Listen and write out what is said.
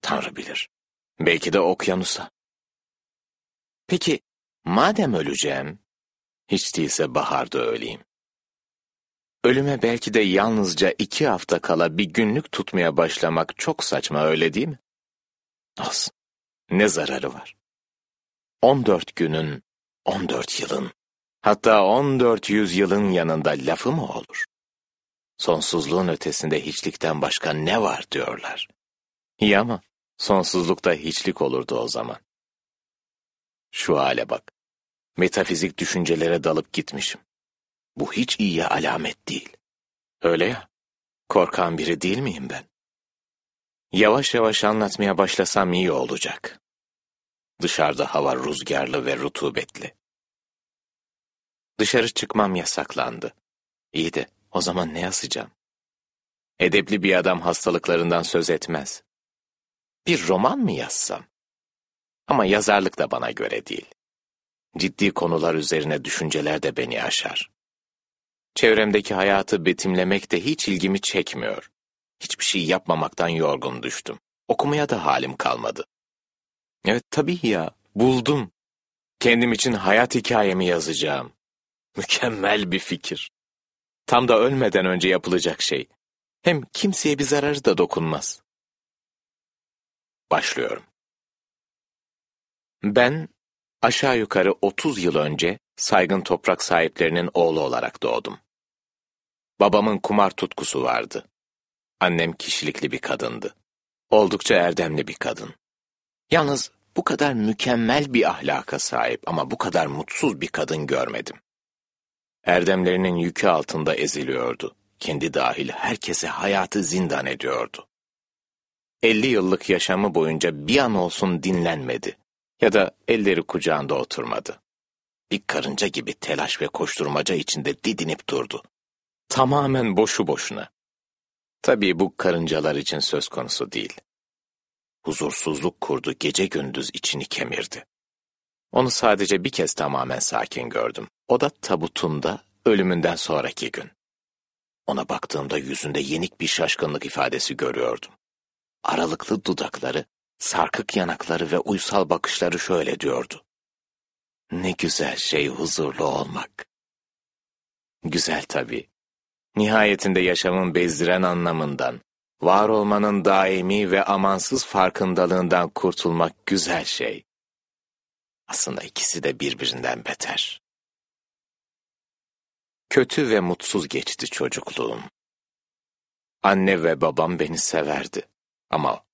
Tanrı bilir. Belki de okyanusa. Peki, madem öleceğim, hiç değilse baharda öleyim. Ölüme belki de yalnızca 2 hafta kala bir günlük tutmaya başlamak çok saçma, öyle değil mi? Olsun. Ne zararı var? 14 günün, 14 yılın, hatta 14 yüzyılın yanında lafı mı olur? Sonsuzluğun ötesinde hiçlikten başka ne var diyorlar. İyi ama sonsuzlukta hiçlik olurdu o zaman. Şu hale bak. Metafizik düşüncelere dalıp gitmişim. Bu hiç iyiye alamet değil. Öyle ya, korkan biri değil miyim ben? Yavaş yavaş anlatmaya başlasam iyi olacak. Dışarıda hava rüzgarlı ve rutubetli. Dışarı çıkmam yasaklandı. İyi de o zaman ne yazacağım? Edepli bir adam hastalıklarından söz etmez. Bir roman mı yazsam? Ama yazarlık da bana göre değil. Ciddi konular üzerine düşünceler de beni aşar. Çevremdeki hayatı betimlemek de hiç ilgimi çekmiyor. Hiçbir şey yapmamaktan yorgun düştüm. Okumaya da halim kalmadı. Evet tabii ya, buldum. Kendim için hayat hikayemi yazacağım. Mükemmel bir fikir. Tam da ölmeden önce yapılacak şey. Hem kimseye bir zararı da dokunmaz. Başlıyorum. Ben aşağı yukarı 30 yıl önce saygın toprak sahiplerinin oğlu olarak doğdum. Babamın kumar tutkusu vardı. Annem kişilikli bir kadındı. Oldukça erdemli bir kadın. Yalnız bu kadar mükemmel bir ahlaka sahip ama bu kadar mutsuz bir kadın görmedim. Erdemlerinin yükü altında eziliyordu. Kendi dahil herkese hayatı zindan ediyordu. 50 yıllık yaşamı boyunca bir an olsun dinlenmedi ya da elleri kucağında oturmadı. Bir karınca gibi telaş ve koşturmaca içinde didinip durdu. Tamamen boşu boşuna. Tabii bu karıncalar için söz konusu değil. Huzursuzluk kurdu, gece gündüz içini kemirdi. Onu sadece bir kez tamamen sakin gördüm. O da tabutunda, ölümünden sonraki gün. Ona baktığımda yüzünde yenik bir şaşkınlık ifadesi görüyordum. Aralıklı dudakları, sarkık yanakları ve uysal bakışları şöyle diyordu. Ne güzel şey huzurlu olmak. Güzel tabii. Nihayetinde yaşamın bezdiren anlamından, var olmanın daimi ve amansız farkındalığından kurtulmak güzel şey. Aslında ikisi de birbirinden beter. Kötü ve mutsuz geçti çocukluğum. Anne ve babam beni severdi. Ama